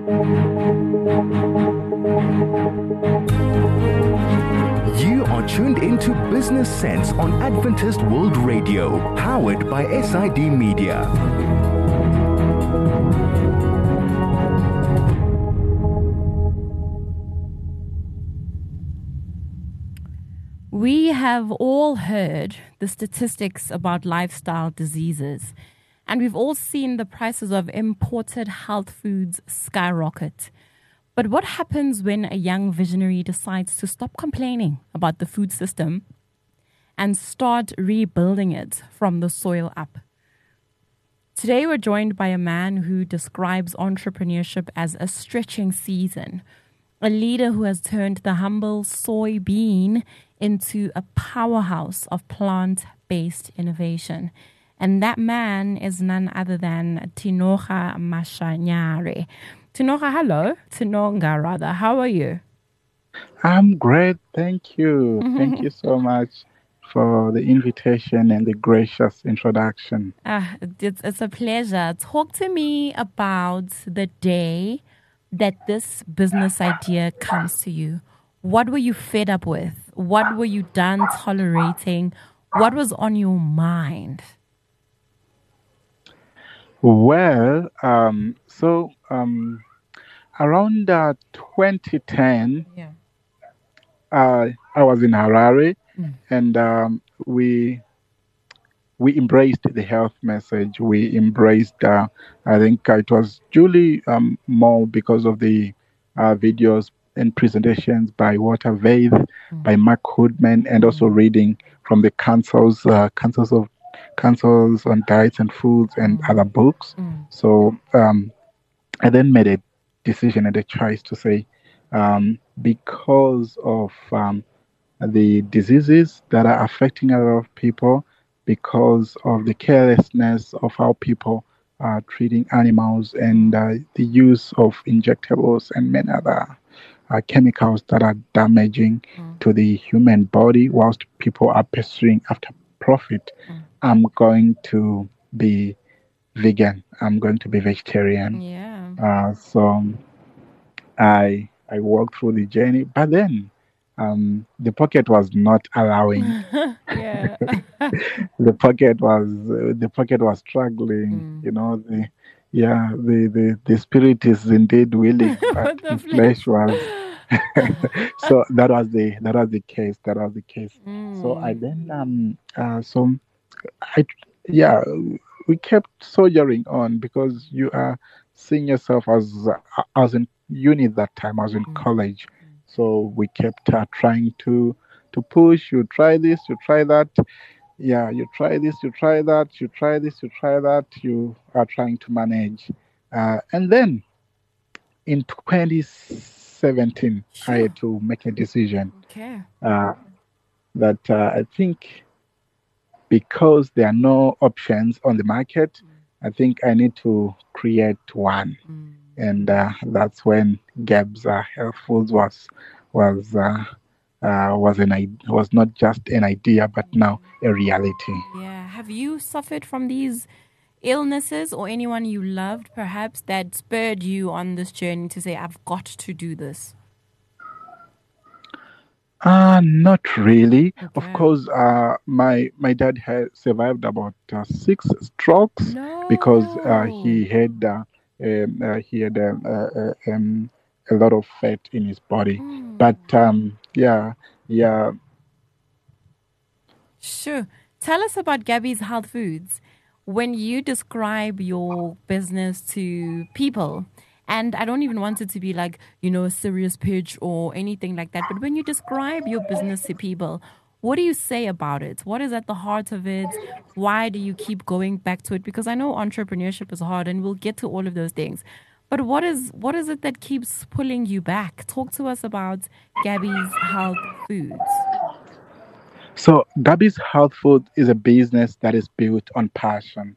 You are tuned into Business Sense on Adventist World Radio, powered by SID Media. We have all heard the statistics about lifestyle diseases, and we've all seen the prices of imported health foods skyrocket. But what happens when a young visionary decides to stop complaining about the food system and start rebuilding it from the soil up? Today we're joined by a man who describes entrepreneurship as a stretching season, a leader who has turned the humble soybean into a powerhouse of plant-based innovation. And that man is none other than Tinogha Mashanyare. Tinogha, hello. Tinonga, rather. How are you? I'm great. Thank you. Thank you so much for the invitation and the gracious introduction. It's a pleasure. Talk to me about the day that this business idea comes to you. What were you fed up with? What were you done tolerating? What was on your mind? Well, around 2010, I was in Harare, and we embraced the health message. We embraced, I think it was Julie more because of the videos and presentations by Walter Vaith, by Mark Hoodman, and also reading from the councils on diets and foods and other books. So I then made a decision and a choice to say, because of the diseases that are affecting a lot of people, because of the carelessness of how people are treating animals and the use of injectables and many other chemicals that are damaging to the human body whilst people are pursuing after profit, I'm going to be vegan. I'm going to be vegetarian. So I walked through the journey, but then the pocket was not allowing. The pocket was struggling. You know, the spirit is indeed willing, but the flesh was. So that was the case. So I then we kept soldiering on because you are seeing yourself as in uni that time. I was in college, so we kept trying to push. You try this, you try that. Yeah, you try this, you try that, you try this, you try that. You are trying to manage, and then in 2017, I had to make a decision. That I think because there are no options on the market, I think I need to create one, and that's when Gab's Health Foods was not just an idea, but now a reality. Yeah. Have you suffered from these illnesses or anyone you loved, perhaps, that spurred you on this journey to say, I've got to do this? Not really. Okay. Of course, my dad had survived about 6 strokes because he had a lot of fat in his body. But Sure. Tell us about Gabby's Health Foods. When you describe your business to people, and I don't even want it to be like, a serious pitch or anything like that, but when you describe your business to people, what do you say about it? What is at the heart of it? Why do you keep going back to it? Because I know entrepreneurship is hard, and we'll get to all of those things. But what is it that keeps pulling you back? Talk to us about Gabby's Health Foods. So Gabby's Health Food is a business that is built on passion.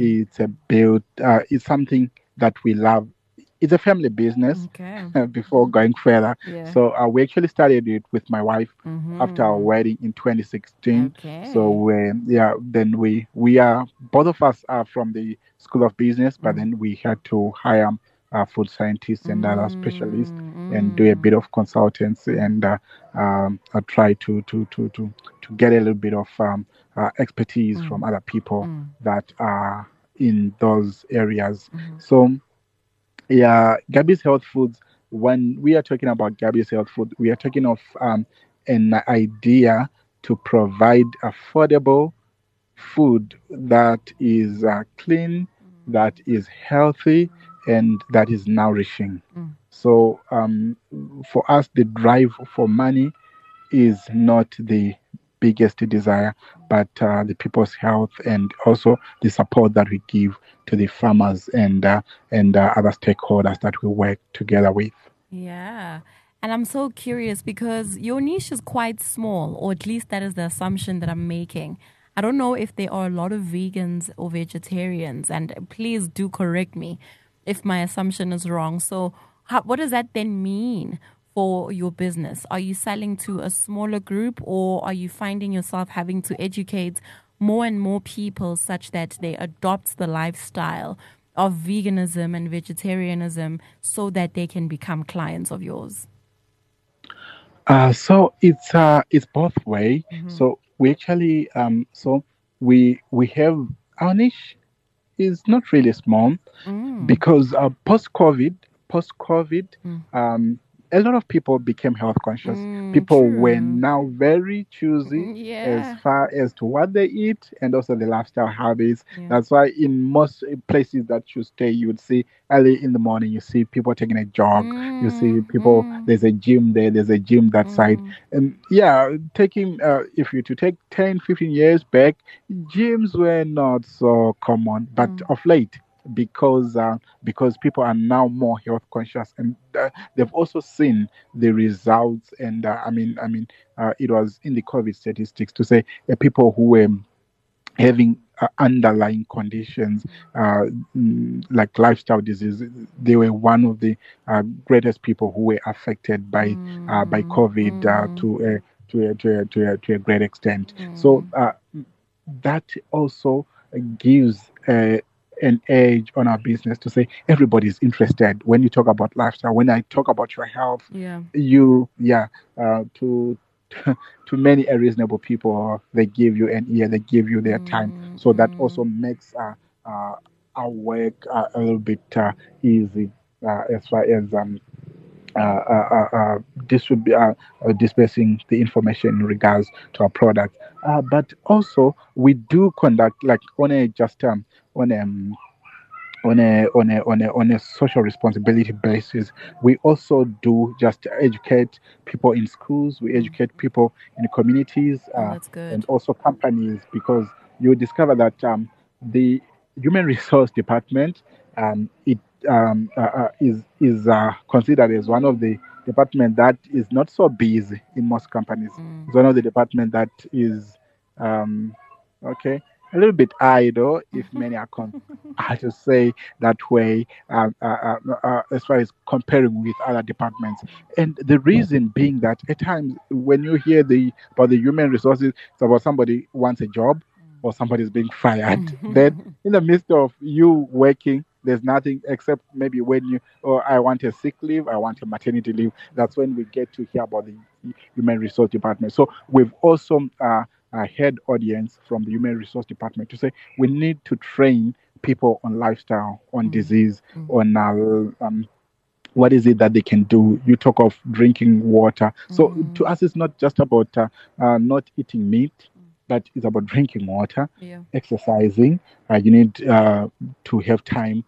It's something that we love. It's a family business. Before going further, so we actually started it with my wife after our wedding in 2016. So then we are both of us are from the School of Business, but then we had to hire food scientists and other specialists, and do a bit of consultancy and try to get a little bit of expertise from other people that are in those areas. So, yeah, Gabby's Health Foods. When we are talking about Gabby's Health Food, we are talking of an idea to provide affordable food that is clean, that is healthy, and that is nourishing. So, for us, the drive for money is not the biggest desire, but the people's health and also the support that we give to the farmers and other stakeholders that we work together with. Yeah. And I'm so curious because your niche is quite small, or at least that is the assumption that I'm making. I don't know if there are a lot of vegans or vegetarians, and please do correct me if my assumption is wrong. So, what does that then mean for your business? Are you selling to a smaller group, or are you finding yourself having to educate more and more people such that they adopt the lifestyle of veganism and vegetarianism so that they can become clients of yours? So it's both way. So we actually we have our niche is not really small because post-COVID, a lot of people became health conscious. People True. were now very choosy Yeah. as far as to what they eat and also the lifestyle habits. Yeah. That's why in most places that you stay, you would see early in the morning, you see people taking a jog. You see people, there's a gym there, there's a gym that side. And yeah, taking, if you to take 10, 15 years back, gyms were not so common, but of late, because people are now more health conscious and they've also seen the results. And it was in the COVID statistics to say people who were having underlying conditions like lifestyle diseases, they were one of the greatest people who were affected by COVID to a great extent. So that also gives an edge on our business to say everybody's interested. When you talk about lifestyle, when I talk about your health, Yeah. to to many reasonable people, they give you an ear, they give you their time. So that also makes our work a little bit easy as far as dispersing the information in regards to our product. But also we do conduct like on a just on a on a social responsibility basis. We also do just educate people in schools. We educate people in communities That's good. and also companies, because you discover that the human resource department it is considered as one of the department that is not so busy in most companies. It's one of the department that is okay, a little bit idle, if many I should say that way, as far as comparing with other departments. And the reason being that at times when you hear about the human resources, it's about somebody wants a job or somebody's being fired. Then in the midst of you working, there's nothing except maybe when I want a sick leave, I want a maternity leave. That's when we get to hear about the human resource department. So we've also had audience from the human resource department to say we need to train people on lifestyle, on disease, on what is it that they can do. You talk of drinking water. So to us, it's not just about not eating meat, but it's about drinking water, exercising. You need to have time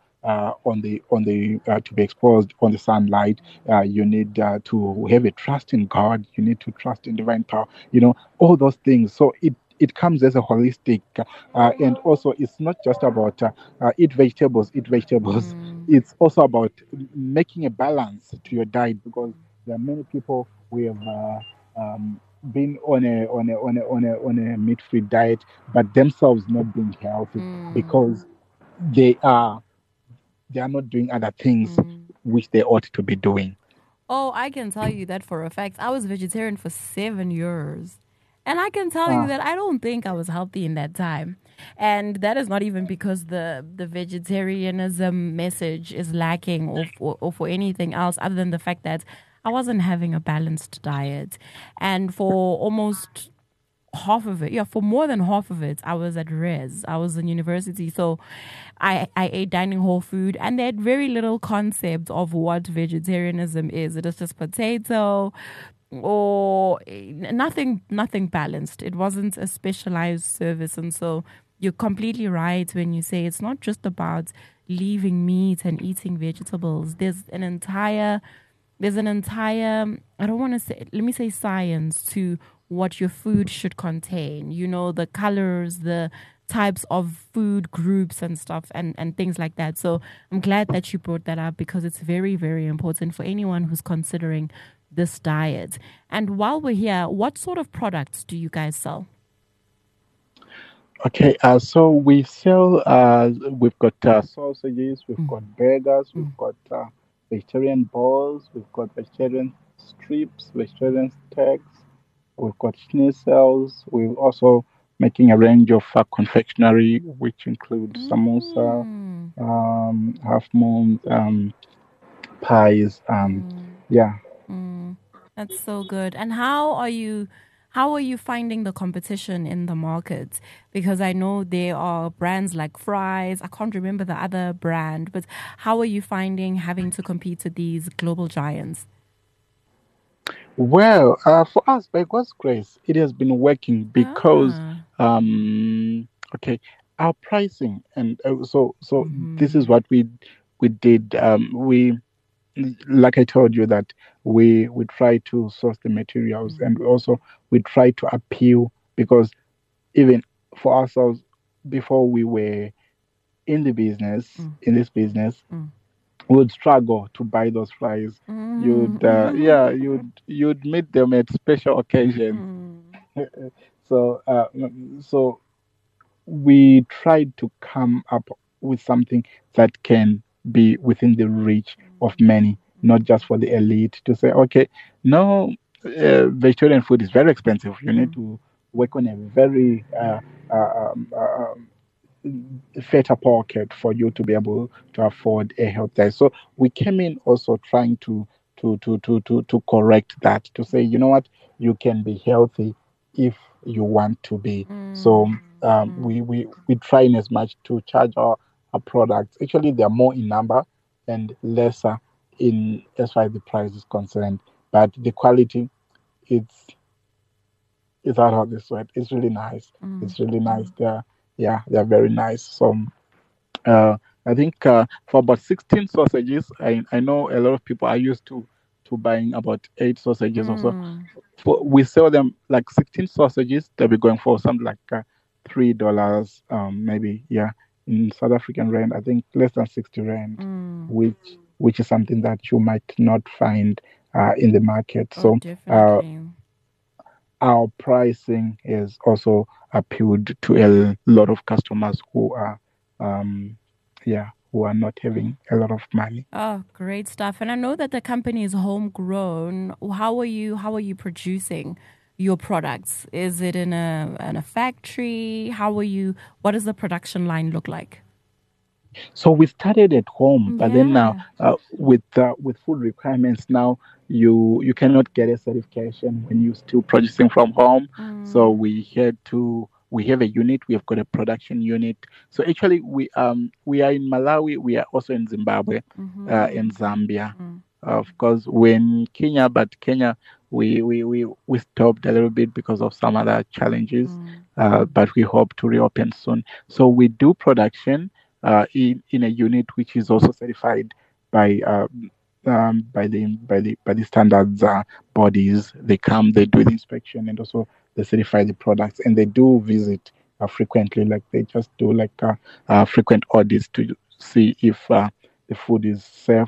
to be exposed on the sunlight. You need to have a trust in God. You need to trust in divine power. All those things. So it comes as a holistic, and also it's not just about eat vegetables. It's also about making a balance to your diet, because there are many people who have been on a meat-free diet, but themselves not being healthy because they are not doing other things which they ought to be doing. Oh, I can tell you that for a fact. I was vegetarian for 7 years. And I can tell you that I don't think I was healthy in that time. And that is not even because the vegetarianism message is lacking or for anything else other than the fact that I wasn't having a balanced diet. And for almost half of it, for more than half of it, I was at res. I was in university. So I ate dining hall food and they had very little concept of what vegetarianism is. It is just potato or nothing balanced. It wasn't a specialized service. And so you're completely right when you say it's not just about leaving meat and eating vegetables. There's an entire, I don't want to say, let me say science to what your food should contain. You know, the colors, the types of food groups and stuff and things like that. So I'm glad that you brought that up because it's very, very important for anyone who's considering this diet. And while we're here, what sort of products do you guys sell? Okay, so we sell, we've got sausages, we've got burgers, we've got vegetarian balls, we've got vegetarian strips, vegetarian steaks, we've got schnitzels. We're also making a range of confectionery, which includes samosa, half moons, pies, yeah. That's so good. And how are you finding the competition in the market? Because I know there are brands like Fry's. I can't remember the other brand, but how are you finding having to compete with these global giants? Well, for us, by God's grace, it has been working because, okay, our pricing and so this is what we did. We, like I told you, that we try to source the materials and also we try to appeal because even for ourselves, before we were in the business, in this business, we would struggle to buy those fries. You'd meet them at special occasions. So so we tried to come up with something that can be within the reach of many, not just for the elite. To say, okay, no, vegetarian food is very expensive. You need to work on a very fatter pocket for you to be able to afford a health diet. So we came in also trying to correct that, to say, you know what, you can be healthy if you want to be. So we try in as much to charge our products. Actually, they are more in number and lesser in as far as the price is concerned. But the quality, it's out of this world. It's really nice. It's really nice. They're very nice. So I think for about 16 sausages, I know a lot of people are used to buying about 8 sausages or so. We sell them like 16 sausages. They'll be going for something like $3, maybe, in South African rand. I think less than 60 rand, which is something that you might not find in the market. So our pricing is also appealed to a lot of customers who are who are not having a lot of money. Oh, great stuff. And I know that the company is homegrown. How are you producing your products? Is it in a factory? What does the production line look like? So we started at home, but then now with food requirements now, you cannot get a certification when you're still producing from home. So we have a unit. We have got a production unit. So actually, we are in Malawi. We are also in Zimbabwe, and Zambia. Of course, we're in Kenya, but Kenya we stopped a little bit because of some other challenges. But we hope to reopen soon. So we do production in a unit which is also certified by the standards bodies. They come, they do the inspection, and also they certify the products, and they do visit frequently. Like they just do like frequent audits to see if the food is safe.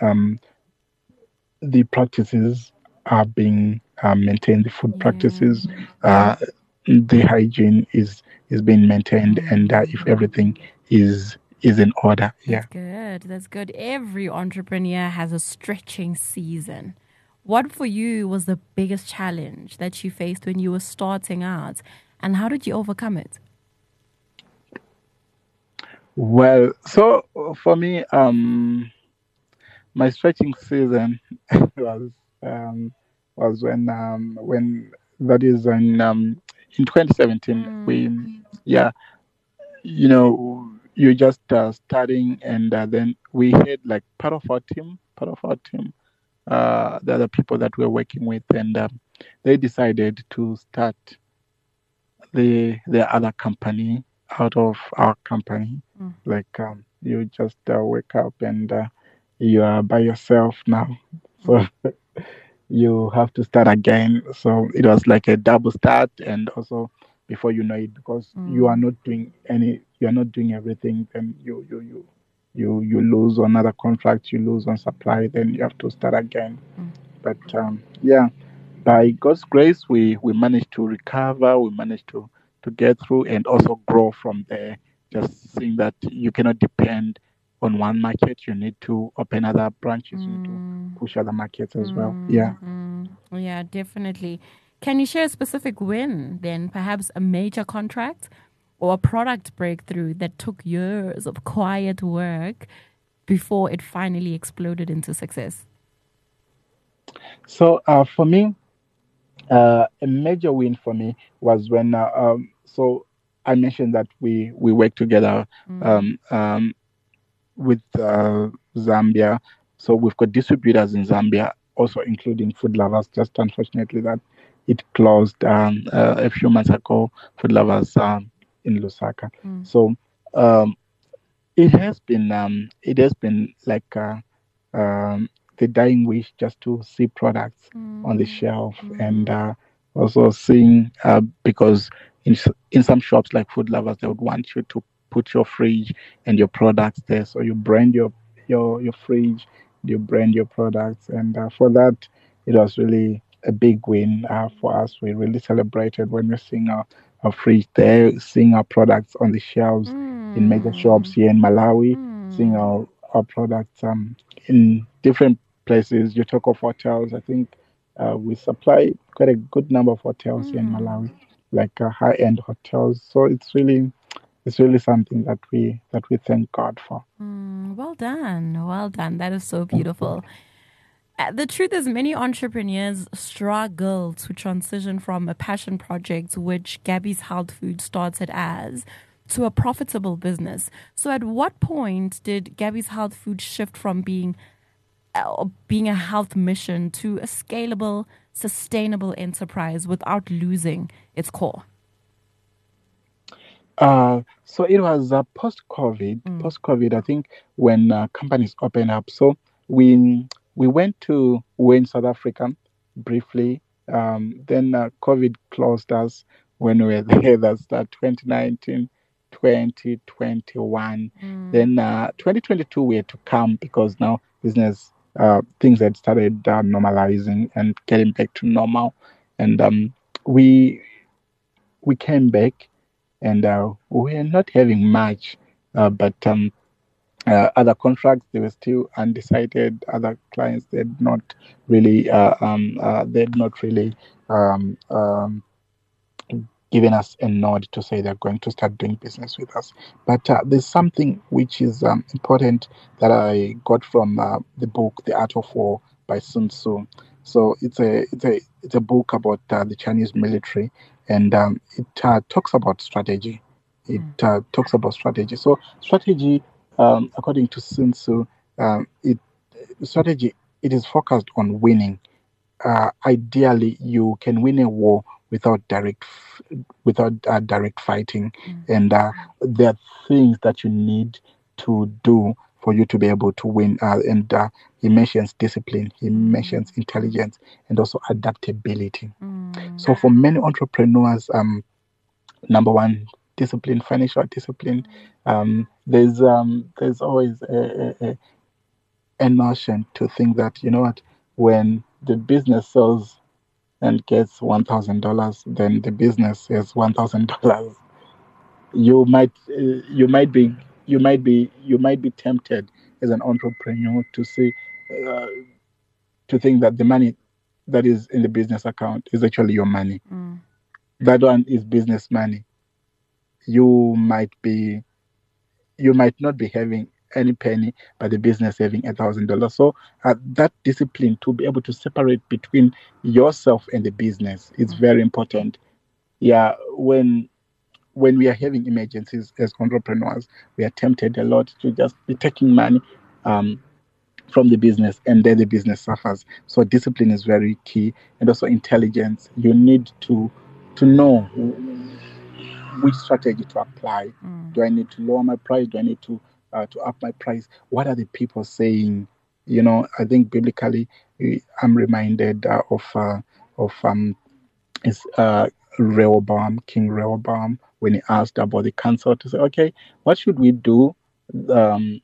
The practices are being maintained. The food practices, the hygiene is being maintained, and if everything is in order. That's good. Every entrepreneur has a stretching season. What for you was the biggest challenge that you faced when you were starting out, and how did you overcome it? Well, so for me, my stretching season was um, was when that is in 2017 we yeah you're just starting, and then we had like part of our team, the other people that we're working with, and they decided to start the other company out of our company. Like you just wake up and you are by yourself now, so you have to start again. So it was like a double start, and also before you know it, because you are not doing everything, then you lose on other contracts, you lose on supply, then you have to start again. But yeah, by God's grace, we managed to recover, we managed to get through and also grow from there. Just seeing that you cannot depend on one market, you need to open other branches, you need to push other markets as well. Yeah. Yeah, definitely. Can you share a specific win then? Perhaps a major contract or a product breakthrough that took years of quiet work before it finally exploded into success? So for me, a major win for me was when so I mentioned that we work together with Zambia. So we've got distributors in Zambia, also including Food Lovers. Just unfortunately that it closed a few months ago. Food Lovers in Lusaka. So um, it has been like the dying wish just to see products on the shelf, and also seeing because in some shops like Food Lovers, they would want you to put your fridge and your products there, so you brand your fridge, you brand your products, and for that it was really a big win for us. We really celebrated when we're seeing our fridge there, seeing our products on the shelves in major shops here in Malawi, seeing our products in different places. You talk of hotels. I think we supply quite a good number of hotels here in Malawi, like high-end hotels. So it's really something that we thank God for. Well done. Well done. That is so beautiful. The truth is, many entrepreneurs struggle to transition from a passion project, which Gabby's Health Food started as, to a profitable business. So, at what point did Gabby's Health Food shift from being a health mission to a scalable, sustainable enterprise without losing its core? So it was post-COVID. Post-COVID, I think, when companies open up. So we we're in South Africa briefly. Then COVID closed us when we were there. That's 2019, 2021. Then 2022 we had to come because now business things had started normalizing and getting back to normal, and we we came back, and we're not having much, but other contracts they were still undecided. Other clients they had not really um, um, given us a nod to say they're going to start doing business with us. But there's something which is important that I got from the book The Art of War by Sun Tzu. So it's a book about the Chinese military, and it talks about strategy. It talks about strategy. So strategy, according to Sun Tzu, it strategy it is focused on winning. Ideally, you can win a war without direct fighting, and there are things that you need to do for you to be able to win. And he mentions discipline, he mentions intelligence, and also adaptability. So for many entrepreneurs, number one, discipline, financial discipline. There's always a notion to think that, you know what, when the business sells and gets $1,000, then the business is $1,000. You might be tempted as an entrepreneur to say uh, to think that the money that is in the business account is actually your money. That one is business money. You might be you might not be having any penny, but the business having $1,000. So that discipline to be able to separate between yourself and the business is very important. Yeah, when we are having emergencies as entrepreneurs, we are tempted a lot to just be taking money from the business, and then the business suffers. So discipline is very key, and also intelligence. You need to know which strategy to apply. Do I need to lower my price? Do I need to up my price? What are the people saying? I think biblically, I'm reminded of is Rehoboam, King Rehoboam, when he asked about the council to say, okay, what should we do? Um,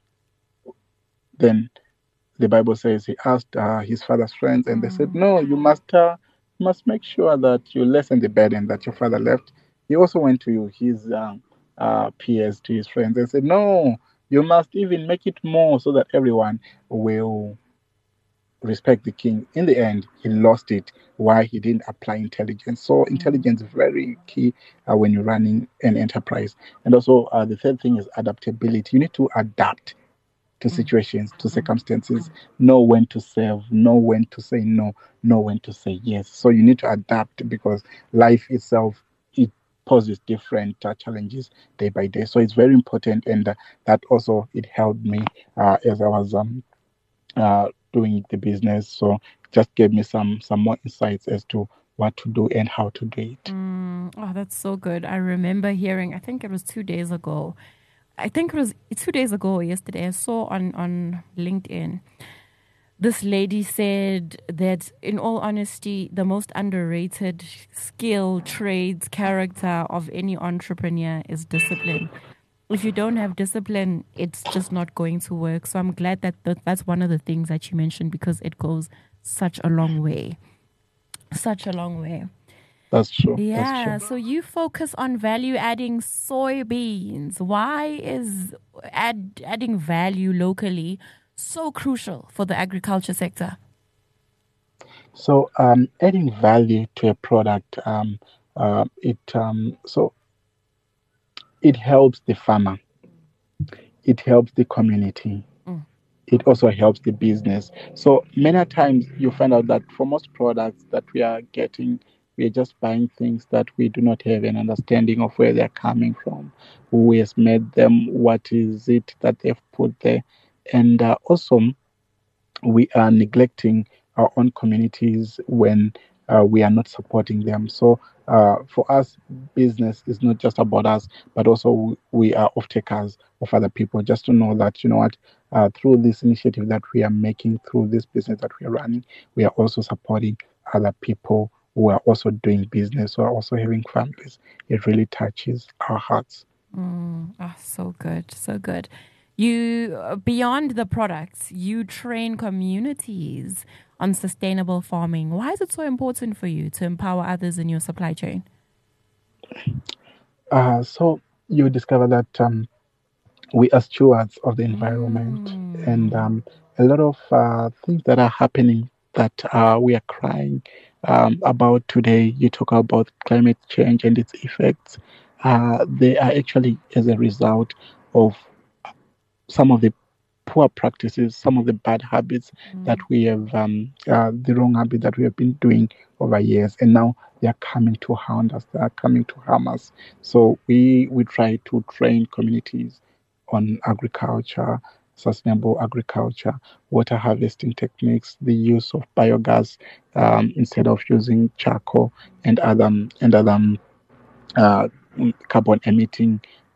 then the Bible says he asked his father's friends, and they said, no, you must make sure that you lessen the burden that your father left. He also went to his peers, to his friends, and said, no, you must even make it more so that everyone will respect the king. In the end, he lost it. Why? He didn't apply intelligence. So intelligence is very key when you're running an enterprise. And also, the third thing is adaptability. You need to adapt to situations, to circumstances, know when to serve, know when to say no, know when to say yes. So you need to adapt, because life itself, it poses different challenges day by day. So it's very important, and that also, it helped me as I was doing the business. So it just gave me some more insights as to what to do and how to do it. Oh, that's so good. I remember hearing, I think it was 2 days ago. I think it was 2 days ago or yesterday. I saw on LinkedIn, this lady said that, in all honesty, the most underrated skill, trades, character of any entrepreneur is discipline. If you don't have discipline, it's just not going to work. So I'm glad that that's one of the things that you mentioned, because it goes such a long way. Such a long way. That's true. Yeah, That's true. so you focus on value adding soybeans. Why is adding value locally so crucial for the agriculture sector? So adding value to a product, it helps the farmer, it helps the community, it also helps the business. So many times you find out that for most products that we are getting, we are just buying things that we do not have an understanding of where they're coming from, who has made them, what is it that they've put there. And also, we are neglecting our own communities when we are not supporting them. So for us, business is not just about us, but also we are off takers of other people. Just to know that, what, through this initiative that we are making, through this business that we are running, we are also supporting other people who are also doing business, who are also having families. It really touches our hearts. Oh, so good, so good. You, beyond the products, you train communities on sustainable farming. Why is it so important for you to empower others in your supply chain? So you discover that we are stewards of the environment, and a lot of things that are happening that we are crying about today. You talk about climate change and its effects. They are actually as a result of some of the poor practices, some of the bad habits that we have, the wrong habit that we have been doing over years, and now they are coming to harm us. They are coming to harm us. So we try to train communities on agriculture, sustainable agriculture, water harvesting techniques, the use of biogas instead of using charcoal and other carbon emitting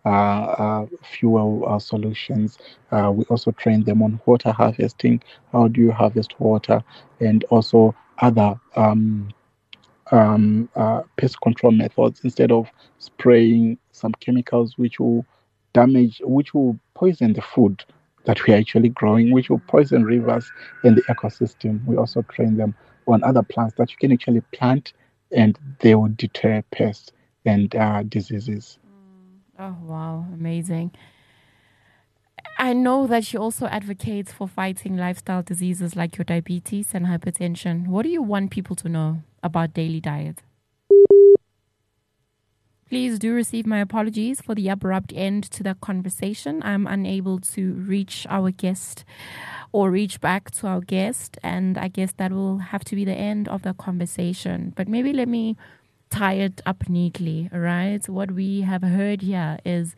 fuel solutions. We also train them on water harvesting. How do you harvest water? And also other pest control methods, instead of spraying some chemicals which will poison the food that we are actually growing, which will poison rivers and the ecosystem. We also train them on other plants that you can actually plant, and they will deter pests and diseases. Oh, wow. Amazing. I know that you also advocate for fighting lifestyle diseases like your diabetes and hypertension. What do you want people to know about daily diet? Please do receive my apologies for the abrupt end to that conversation. I'm unable to reach our guest or reach back to our guest, and I guess that will have to be the end of the conversation. But maybe let me tie it up neatly, all right? What we have heard here is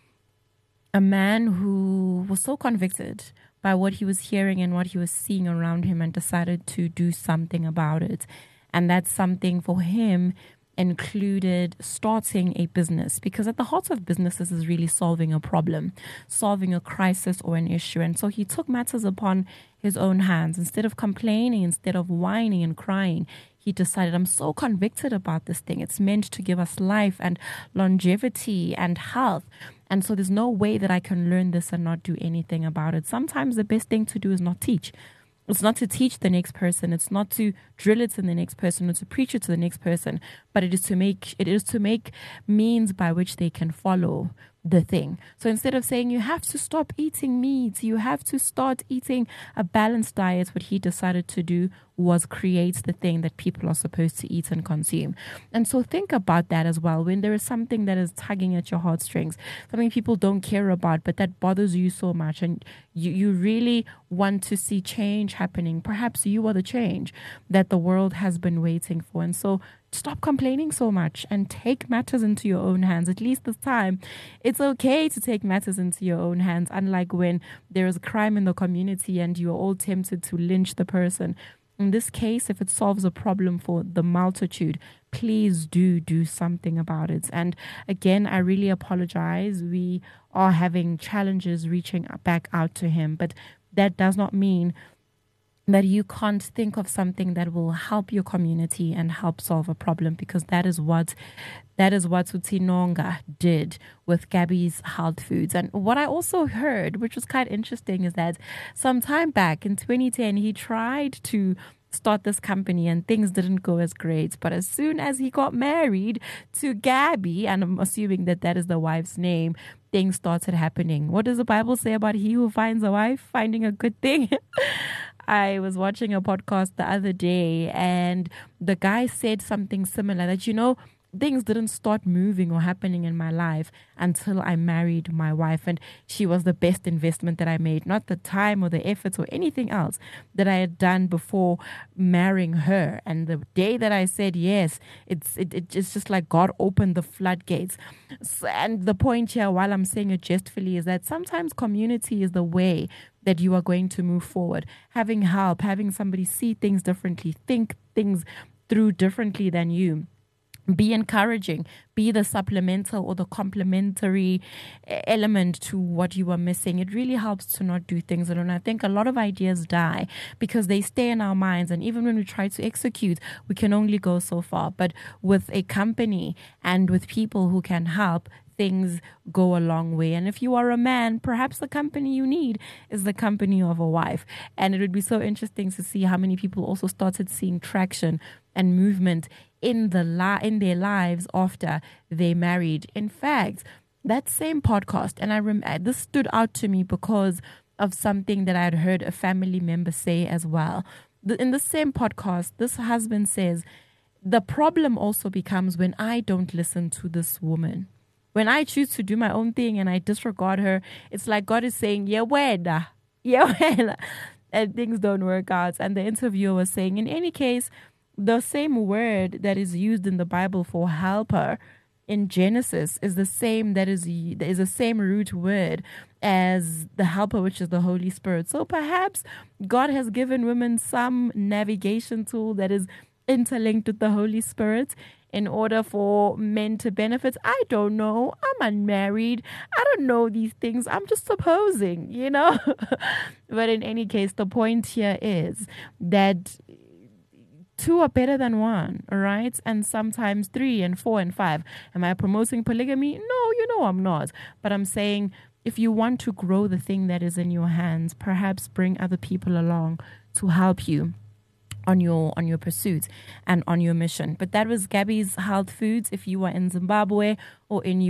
a man who was so convicted by what he was hearing and what he was seeing around him and decided to do something about it. And that something for him included starting a business, because at the heart of businesses is really solving a problem, solving a crisis or an issue. And so he took matters upon his own hands. Instead of complaining, instead of whining and crying, he decided, I'm so convicted about this thing. It's meant to give us life and longevity and health. And so there's no way that I can learn this and not do anything about it. Sometimes the best thing to do is not teach. It's not to teach the next person. It's not to drill it to the next person or to preach it to the next person, but it is to make means by which they can follow the thing. So instead of saying you have to stop eating meat, you have to start eating a balanced diet, what he decided to do was create the thing that people are supposed to eat and consume. And so think about that as well. When there is something that is tugging at your heartstrings, something people don't care about, but that bothers you so much, and you really want to see change happening. Perhaps you are the change that the world has been waiting for. And so stop complaining so much and take matters into your own hands. At least this time, it's okay to take matters into your own hands, unlike when there is crime in the community and you are all tempted to lynch the person. In this case, if it solves a problem for the multitude, please do something about it. And again, I really apologize. We are having challenges reaching back out to him, but that does not mean that you can't think of something that will help your community and help solve a problem, because that is what Utinonga did with Gabby's Health Foods. And what I also heard, which was quite interesting, is that some time back in 2010, he tried to start this company and things didn't go as great. But as soon as he got married to Gabby, and I'm assuming that that is the wife's name, things started happening. What does the Bible say about he who finds a wife finding a good thing? I was watching a podcast the other day and the guy said something similar, that, things didn't start moving or happening in my life until I married my wife. And she was the best investment that I made, not the time or the efforts or anything else that I had done before marrying her. And the day that I said yes, it's just like God opened the floodgates. And the point here, while I'm saying it jestfully, is that sometimes community is the way that you are going to move forward. Having help, having somebody see things differently, think things through differently than you. Be encouraging, be the supplemental or the complementary element to what you are missing. It really helps to not do things alone. I think a lot of ideas die because they stay in our minds, and even when we try to execute, we can only go so far. But with a company and with people who can help, things go a long way. And if you are a man, perhaps the company you need is the company of a wife. And it would be so interesting to see how many people also started seeing traction and movement in their lives after they married. In fact, that same podcast, and this stood out to me because of something that I had heard a family member say as well. In the same podcast, this husband says, the problem also becomes when I don't listen to this woman. When I choose to do my own thing and I disregard her, it's like God is saying, yeah, wena, and things don't work out. And the interviewer was saying, in any case, the same word that is used in the Bible for helper in Genesis is the same is the same root word as the helper, which is the Holy Spirit. So perhaps God has given women some navigation tool that is interlinked with the Holy Spirit in order for men to benefit. I don't know. I'm unmarried. I don't know these things. I'm just supposing, But in any case, the point here is that two are better than one, all right? And sometimes 3 and 4 and 5. Am I promoting polygamy? No, I'm not. But I'm saying if you want to grow the thing that is in your hands, perhaps bring other people along to help you on your pursuit and on your mission. But that was Gabby's Health Foods. If you are in Zimbabwe or in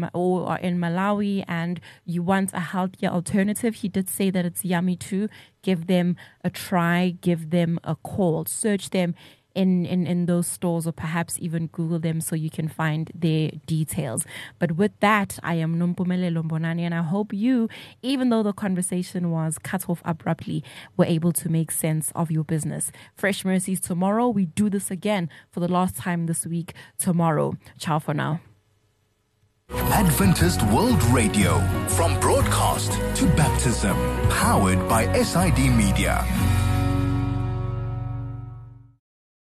Malawi and you want a healthier alternative, he did say that it's yummy too. Give them a try, give them a call, search them in those stores, or perhaps even Google them so you can find their details. But with that, I am Nompumelelo Mbonani, and I hope you, even though the conversation was cut off abruptly, were able to make sense of your business. Fresh Mercies tomorrow. We do this again for the last time this week tomorrow. Ciao for now. Adventist World Radio, from broadcast to baptism, powered by SID Media.